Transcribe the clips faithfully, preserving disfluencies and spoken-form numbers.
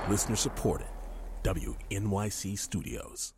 Listener supported. W N Y C Studios.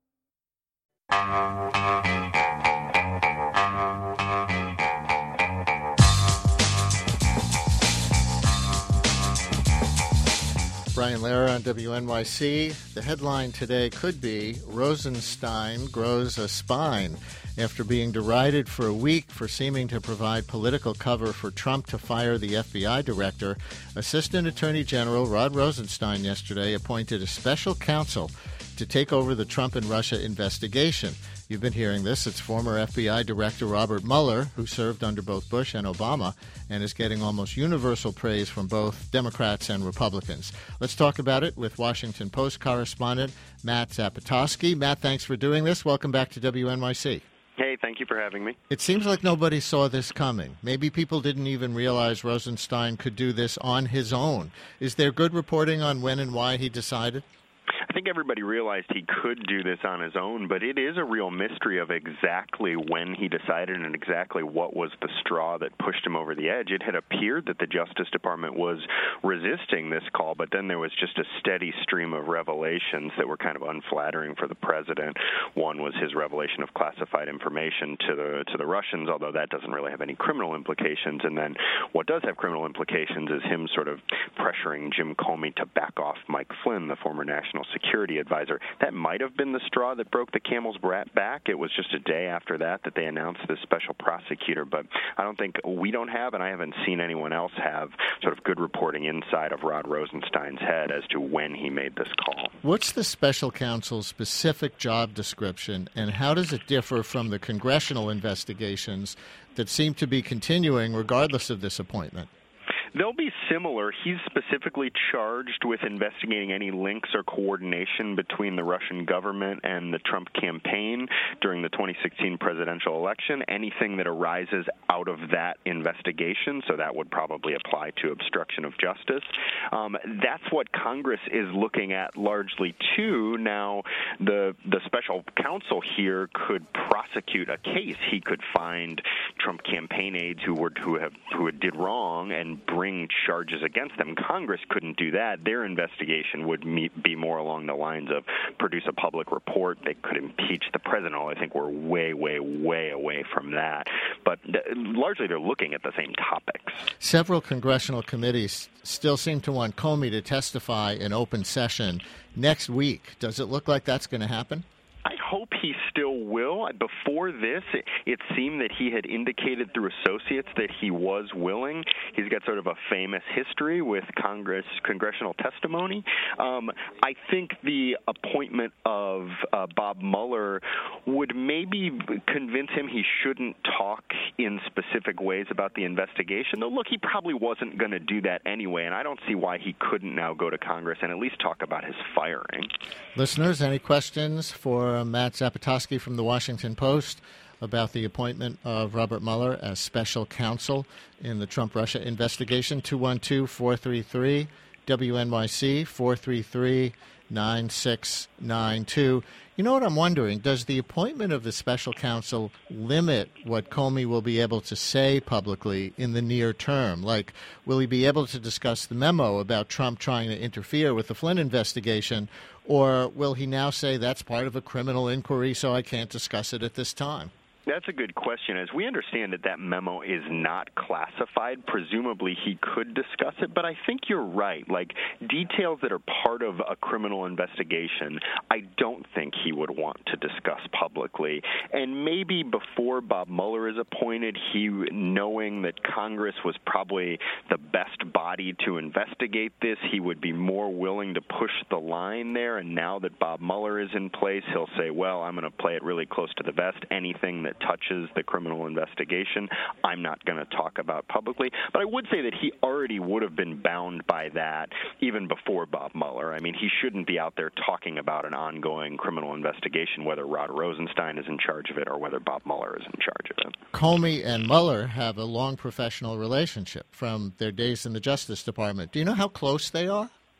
Brian Lehrer on W N Y C. The headline today could be Rosenstein grows a spine. After being derided for a week for seeming to provide political cover for Trump to fire the F B I director, Assistant Attorney General Rod Rosenstein yesterday appointed a special counsel to take over the Trump and Russia investigation. You've been hearing this. It's former F B I Director Robert Mueller, who served under both Bush and Obama and is getting almost universal praise from both Democrats and Republicans. Let's talk about it with Washington Post correspondent Matt Zapotosky. Matt, thanks for doing this. Welcome back to W N Y C. Hey, thank you for having me. It seems like nobody saw this coming. Maybe people didn't even realize Rosenstein could do this on his own. Is there good reporting on when and why he decided? I think everybody realized he could do this on his own, but it is a real mystery of exactly when he decided and exactly what was the straw that pushed him over the edge. It had appeared that the Justice Department was resisting this call, but then there was just a steady stream of revelations that were kind of unflattering for the president. One was his revelation of classified information to the to the Russians, although that doesn't really have any criminal implications. And then what does have criminal implications is him sort of pressuring Jim Comey to back off Mike Flynn, the former national security advisor. That might have been the straw that broke the camel's back. It was just a day after that that they announced this special prosecutor, but I don't think we don't have, and I haven't seen anyone else have, sort of good reporting inside of Rod Rosenstein's head as to when he made this call. What's the special counsel's specific job description, and how does it differ from the congressional investigations that seem to be continuing regardless of this appointment? They'll be similar. He's specifically charged with investigating any links or coordination between the Russian government and the Trump campaign during the twenty sixteen presidential election, anything that arises out of that investigation, so that would probably apply to obstruction of justice. Um, that's what Congress is looking at largely too. Now, the the special counsel here could prosecute a case. He could find Trump campaign aides who were who have who did wrong and bring charges against them. Congress couldn't do that. Their investigation would meet, be more along the lines of produce a public report. They could impeach the president. I think we're way, way, way away from that. But th- largely they're looking at the same topics. Several congressional committees still seem to want Comey to testify in open session next week. Does it look like that's going to happen? I hope he still will. Before this, it, it seemed that he had indicated through associates that he was willing. He's got sort of a famous history with Congress, congressional testimony. Um, I think the appointment of uh, Bob Mueller would maybe convince him he shouldn't talk in specific ways about the investigation. Though, look, he probably wasn't going to do that anyway, and I don't see why he couldn't now go to Congress and at least talk about his firing. Listeners, any questions for Matt Zapotosky from the Washington Post about the appointment of Robert Mueller as special counsel in the Trump-Russia investigation? two one two, four three three, W N Y C, four three three, nine six nine two. You know what I'm wondering? Does the appointment of the special counsel limit what Comey will be able to say publicly in the near term? Like, will he be able to discuss the memo about Trump trying to interfere with the Flynn investigation, or will he now say that's part of a criminal inquiry, so I can't discuss it at this time? That's a good question. As we understand it, that memo is not classified. Presumably he could discuss it, but I think you're right. Like, details that are part of a criminal investigation, I don't think he would want to discuss publicly. And maybe before Bob Mueller is appointed, he, knowing that Congress was probably the best body to investigate this, he would be more willing to push the line there. And now that Bob Mueller is in place, he'll say, well, I'm going to play it really close to the vest. Anything that touches the criminal investigation, I'm not going to talk about publicly. But I would say that he already would have been bound by that even before Bob Mueller. I mean, he shouldn't be out there talking about an ongoing criminal investigation, whether Rod Rosenstein is in charge of it or whether Bob Mueller is in charge of it. Comey and Mueller have a long professional relationship from their days in the Justice Department. Do you know how close they are? I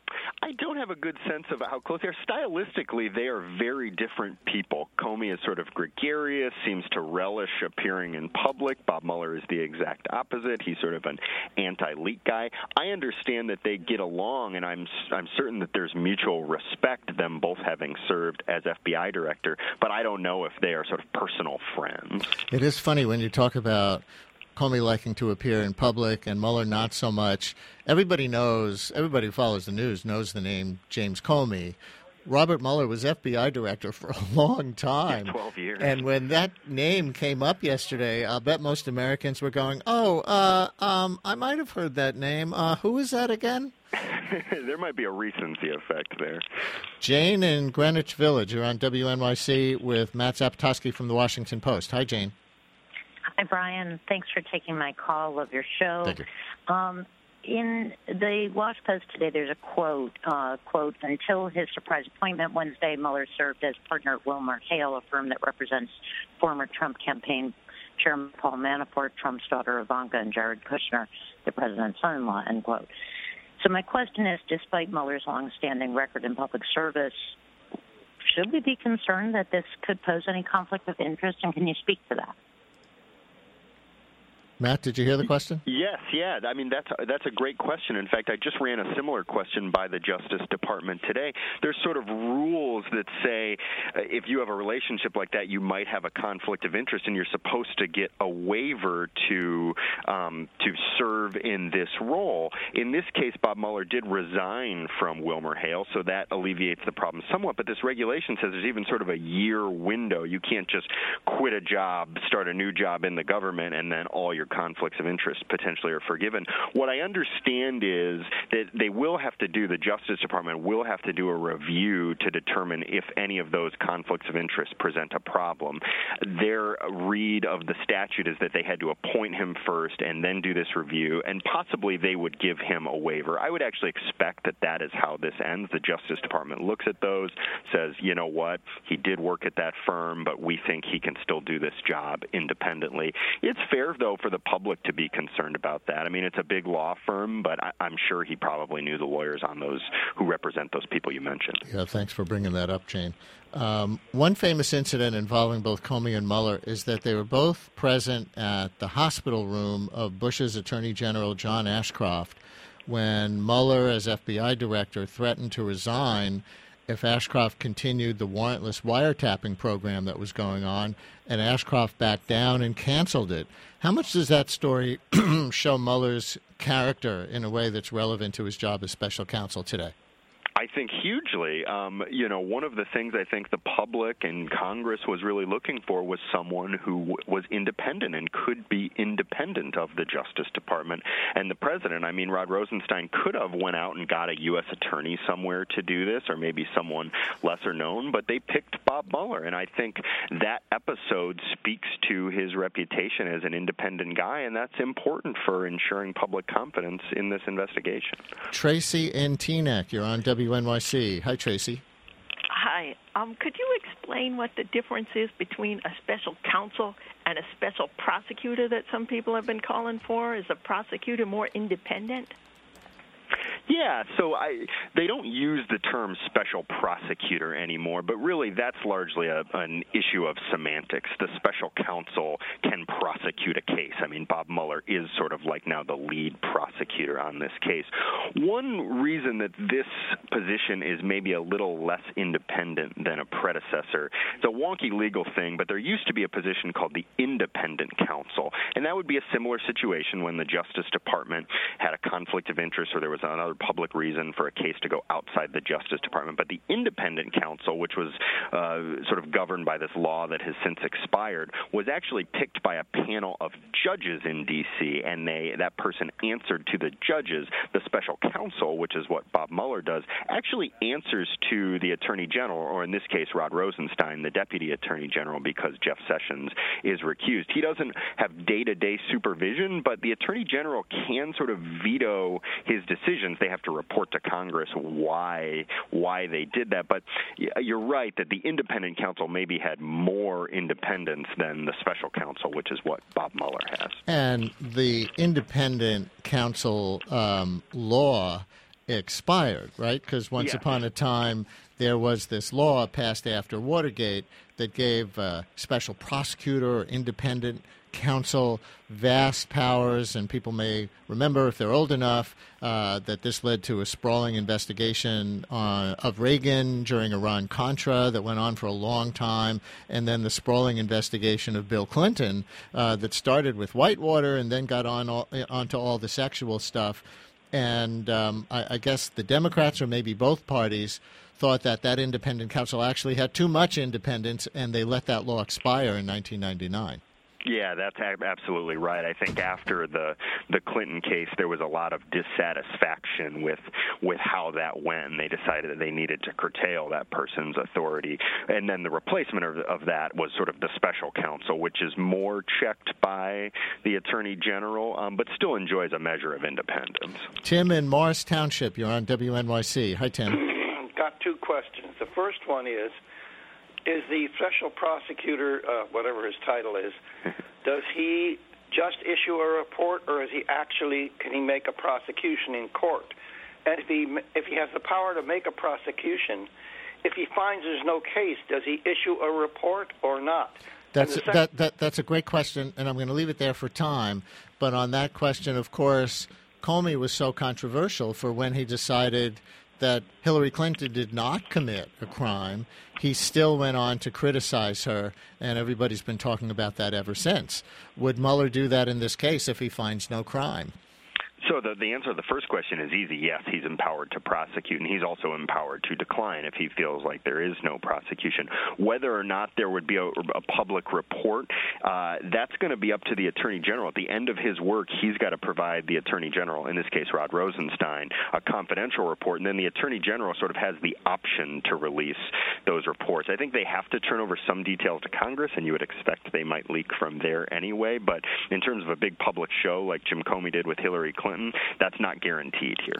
I don't have a good sense of how close they are. Stylistically, they are very different people. Comey is sort of gregarious, seems to relish appearing in public. Bob Mueller is the exact opposite. He's sort of an anti-leak guy. I understand that they get along, and I'm I'm certain that there's mutual respect, them both having served as F B I director, but I don't know if they are sort of personal friends. It is funny when you talk about Comey liking to appear in public and Mueller not so much. Everybody knows, everybody who follows the news knows the name James Comey. Robert Mueller was F B I director for a long time. Yeah, twelve years. And when that name came up yesterday, I'll bet most Americans were going, oh, uh, um, I might have heard that name. Uh, who is that again? There might be a recency effect there. Jane in Greenwich Village. You're on W N Y C with Matt Zapotosky from the Washington Post. Hi, Jane. Hi, Brian. Thanks for taking my call. Love your show. Thank you. Um, in the Washington Post today, there's a quote, uh, quote, until his surprise appointment Wednesday, Mueller served as partner at Wilmer Hale, a firm that represents former Trump campaign chairman Paul Manafort, Trump's daughter Ivanka, and Jared Kushner, the president's son-in-law, end quote. So my question is, despite Mueller's longstanding record in public service, should we be concerned that this could pose any conflict of interest, and can you speak to that? Matt, did you hear the question? Yes, yeah. I mean, that's that's a great question. In fact, I just ran a similar question by the Justice Department today. There's sort of rules that say uh, if you have a relationship like that, you might have a conflict of interest, and you're supposed to get a waiver to um, to serve in this role. In this case, Bob Mueller did resign from Wilmer Hale, so that alleviates the problem somewhat. But this regulation says there's even sort of a year window. You can't just quit a job, start a new job in the government, and then all your conflicts of interest potentially are forgiven. What I understand is that they will have to do, the Justice Department will have to do a review to determine if any of those conflicts of interest present a problem. Their read of the statute is that they had to appoint him first and then do this review, and possibly they would give him a waiver. I would actually expect that that is how this ends. The Justice Department looks at those, says, you know what, he did work at that firm, but we think he can still do this job independently. It's fair, though, for the public to be concerned about that. I mean, it's a big law firm, but I, I'm sure he probably knew the lawyers on those who represent those people you mentioned. Yeah, thanks for bringing that up, Jane. Um, one famous incident involving both Comey and Mueller is that they were both present at the hospital room of Bush's Attorney General John Ashcroft when Mueller, as F B I director, threatened to resign if Ashcroft continued the warrantless wiretapping program that was going on, and Ashcroft backed down and canceled it. How much does that story show Mueller's character in a way that's relevant to his job as special counsel today? I think hugely. Um, you know, one of the things I think the public and Congress was really looking for was someone who w- was independent and could be independent of the Justice Department. And the president, I mean, Rod Rosenstein could have went out and got a U S attorney somewhere to do this, or maybe someone lesser known, but they picked Bob Mueller. And I think that episode speaks to his reputation as an independent guy, and that's important for ensuring public confidence in this investigation. Tracy in Teaneck, you're on W N Y C. Hi, Tracy. Hi. Um, could you explain what the difference is between a special counsel and a special prosecutor that some people have been calling for? Is a prosecutor more independent? Yeah, so I, they don't use the term special prosecutor anymore, but really that's largely a, an issue of semantics. The special counsel can prosecute a case. I mean, Bob Mueller is sort of like now the lead prosecutor on this case. One reason that this position is maybe a little less independent than a predecessor, it's a wonky legal thing, but there used to be a position called the independent counsel, and that would be a similar situation when the Justice Department had a conflict of interest or there was another public reason for a case to go outside the Justice Department. But the independent counsel, which was uh, sort of governed by this law that has since expired, was actually picked by a panel of judges in D C, and they that person answered to the judges. The special counsel, which is what Bob Mueller does, actually answers to the Attorney General, or in this case, Rod Rosenstein, the Deputy Attorney General, because Jeff Sessions is recused. He doesn't have day-to-day supervision, but the Attorney General can sort of veto his decisions. They have to report to Congress why why they did that. But you're right that the independent counsel maybe had more independence than the special counsel, which is what Bob Mueller has. And the independent counsel um, law expired, right? Because once yes. upon a time, there was this law passed after Watergate that gave a special prosecutor or independent counsel vast powers, and people may remember, if they're old enough, uh, that this led to a sprawling investigation on, of Reagan during Iran-Contra that went on for a long time, and then the sprawling investigation of Bill Clinton uh, that started with Whitewater and then got on all, onto all the sexual stuff. And um, I, I guess the Democrats, or maybe both parties, thought that that independent counsel actually had too much independence, and they let that law expire in nineteen ninety-nine. Yeah, that's absolutely right. I think after the the Clinton case, there was a lot of dissatisfaction with with how that went, and they decided that they needed to curtail that person's authority. And then the replacement of, of that was sort of the special counsel, which is more checked by the Attorney General, um, but still enjoys a measure of independence. Tim in Morris Township, you're on W N Y C. Hi, Tim. Got two questions. The first one is, is the special prosecutor, uh, whatever his title is, does he just issue a report, or is he actually, can he make a prosecution in court? And if he if he has the power to make a prosecution, if he finds there's no case, does he issue a report or not? That's sec- that, that that's a great question, and I'm going to leave it there for time. But on that question, of course, Comey was so controversial for when he decided that Hillary Clinton did not commit a crime. He still went on to criticize her, and everybody's been talking about that ever since. Would Mueller do that in this case if he finds no crime? So the, the answer to the first question is easy. Yes, he's empowered to prosecute, and he's also empowered to decline if he feels like there is no prosecution. Whether or not there would be a, a public report, uh, that's going to be up to the Attorney General. At the end of his work, he's got to provide the Attorney General, in this case Rod Rosenstein, a confidential report, and then the Attorney General sort of has the option to release those reports. I think they have to turn over some details to Congress, and you would expect they might leak from there anyway, but in terms of a big public show like Jim Comey did with Hillary Clinton, that's not guaranteed here.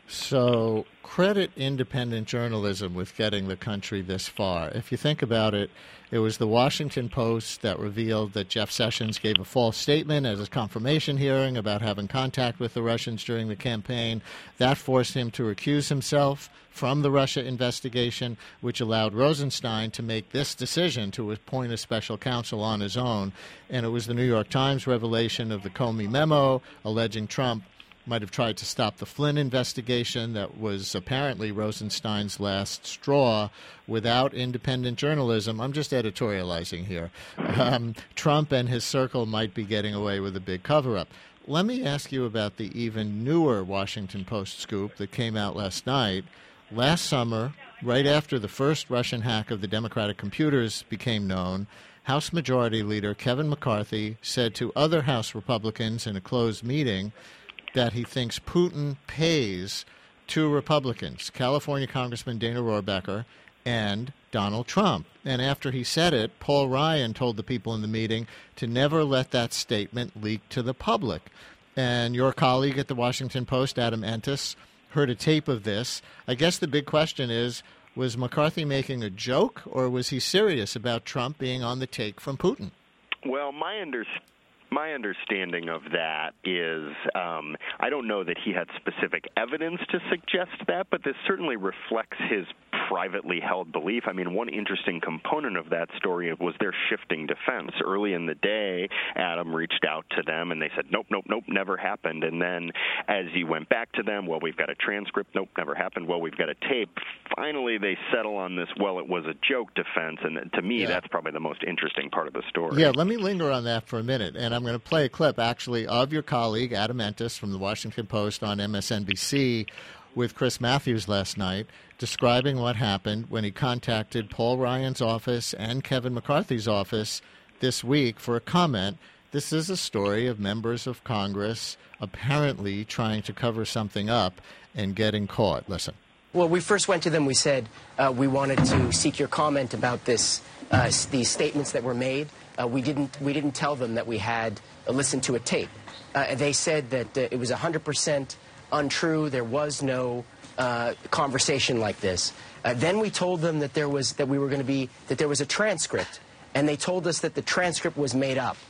So credit independent journalism with getting the country this far. If you think about it, it was the Washington Post that revealed that Jeff Sessions gave a false statement at his confirmation hearing about having contact with the Russians during the campaign. That forced him to recuse himself from the Russia investigation, which allowed Rosenstein to make this decision to appoint a special counsel on his own. And it was the New York Times revelation of the Comey memo alleging Trump might have tried to stop the Flynn investigation that was apparently Rosenstein's last straw without independent journalism. I'm just editorializing here. Um, Trump and his circle might be getting away with a big cover-up. Let me ask you about the even newer Washington Post scoop that came out last night. Last summer, right after the first Russian hack of the Democratic computers became known, House Majority Leader Kevin McCarthy said to other House Republicans in a closed meeting that he thinks Putin pays two Republicans, California Congressman Dana Rohrabacher and Donald Trump. And after he said it, Paul Ryan told the people in the meeting to never let that statement leak to the public. And your colleague at the Washington Post, Adam Entis, heard a tape of this. I guess the big question is, was McCarthy making a joke, or was he serious about Trump being on the take from Putin? Well, my understanding My understanding of that is um, I don't know that he had specific evidence to suggest that, but this certainly reflects his privately held belief. I mean, one interesting component of that story was their shifting defense. Early in the day, Adam reached out to them, and they said, nope, nope, nope, never happened. And then as he went back to them, well, we've got a transcript, nope, never happened, well, we've got a tape. Finally, they settle on this, well, it was a joke defense, and to me, yeah. that's probably the most interesting part of the story. Yeah, let me linger on that for a minute, and I'm I'm going to play a clip, actually, of your colleague, Adam Entis, from the Washington Post on M S N B C with Chris Matthews last night, describing what happened when he contacted Paul Ryan's office and Kevin McCarthy's office this week for a comment. This is a story of members of Congress apparently trying to cover something up and getting caught. Listen. Well, we first went to them. We said uh, we wanted to seek your comment about this, uh, these statements that were made. Uh, we didn't. We didn't tell them that we had uh, listened to a tape. Uh, they said that uh, it was one hundred percent untrue. There was no uh, conversation like this. Uh, then we told them that there was that we were going to be that there was a transcript, and they told us that the transcript was made up.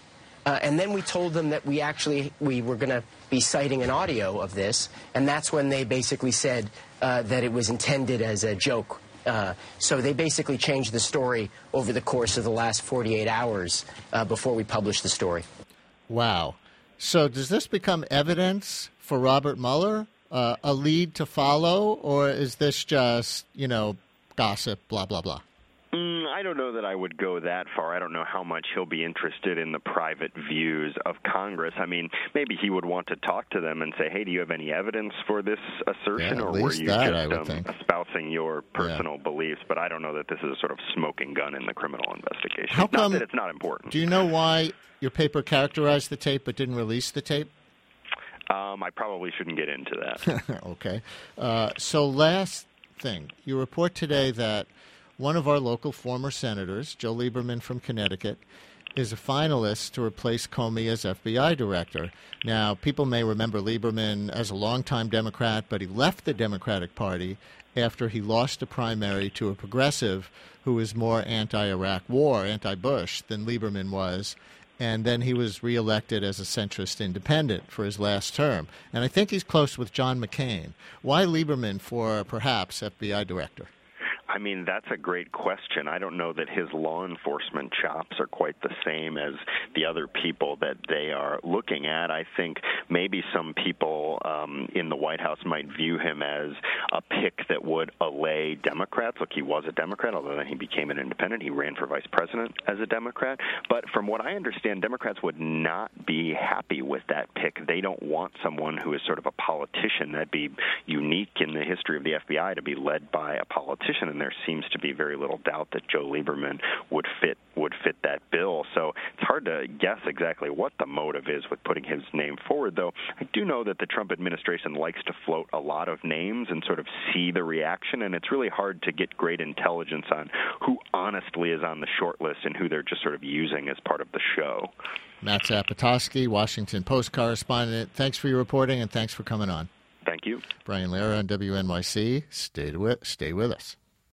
Uh, and then we told them that we actually we were going to be citing an audio of this, and that's when they basically said uh, that it was intended as a joke. Uh, so they basically changed the story over the course of the last forty-eight hours uh, before we published the story. Wow. So does this become evidence for Robert Mueller, uh, a lead to follow, or is this just, you know, gossip, blah, blah, blah? Mm, I don't know that I would go that far. I don't know how much he'll be interested in the private views of Congress. I mean, maybe he would want to talk to them and say, hey, do you have any evidence for this assertion, yeah, or were you that, just um, think. espousing your personal yeah. beliefs? But I don't know that this is a sort of smoking gun in the criminal investigation. How come, not that it's not important. Do you know why your paper characterized the tape but didn't release the tape? Um, I probably shouldn't get into that. Okay. Uh, so last thing, you report today that one of our local former senators, Joe Lieberman from Connecticut, is a finalist to replace Comey as F B I director. Now, people may remember Lieberman as a longtime Democrat, but he left the Democratic Party after he lost a primary to a progressive who was more anti-Iraq war, anti-Bush, than Lieberman was. And then he was reelected as a centrist independent for his last term. And I think he's close with John McCain. Why Lieberman for perhaps F B I director? I mean, that's a great question. I don't know that his law enforcement chops are quite the same as the other people that they are looking at. I think maybe some people um, in the White House might view him as a pick that would allay Democrats. Look, he was a Democrat, although then he became an independent. He ran for vice president as a Democrat. But from what I understand, Democrats would not be happy with that pick. They don't want someone who is sort of a politician. That'd be unique in the history of the F B I to be led by a politician. And there seems to be very little doubt that Joe Lieberman would fit would fit that bill. So it's hard to guess exactly what the motive is with putting his name forward, though I do know that the Trump administration likes to float a lot of names and sort of see the reaction, and it's really hard to get great intelligence on who honestly is on the short list and who they're just sort of using as part of the show. Matt Zapotosky, Washington Post correspondent, thanks for your reporting and thanks for coming on. Thank you. Brian Lehrer on W N Y C. Stay with, stay with us.